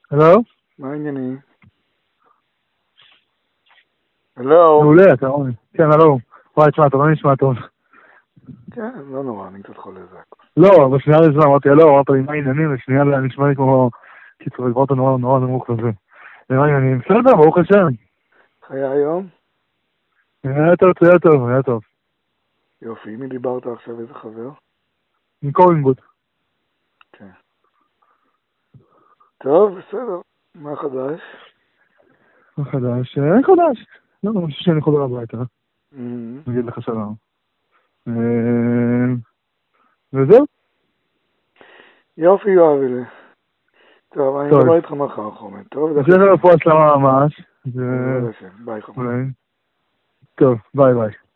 הלו? מה העניינים? הלו? מעולה, אתה רואה. כן, הלו. וואי, תשמע, אתה לא נשמע טוב. כן, לא נורא, אני קצת חולה זה הכל. לא, בשנייה הראשונה אמרתי, הלו, אמרת לי, מה העניינים? בשנייה נשמע לי כמו... קיצור, הגברת נורא נורא נמוך לזה. מה העניינים? בסדר, ברוך השם. היה היום? היה טוב, היה טוב, היה טוב. יופי, אם דיברת עכשיו איזה חבר? עם קורינגוט. כן. טוב, בסדר. מה חדש? מה חדש? אין חדש. לא, אני חושב שאני חוזר הביתה. Mhm. נגיד לך שלום. וזהו. יופי, יואבילה. טוב, אני טוב. מדבר איתך מחר, חומד. טוב, זה רפואה שלמה ממש. בעזרת השם. ביי, חומד. טוב, ביי ביי.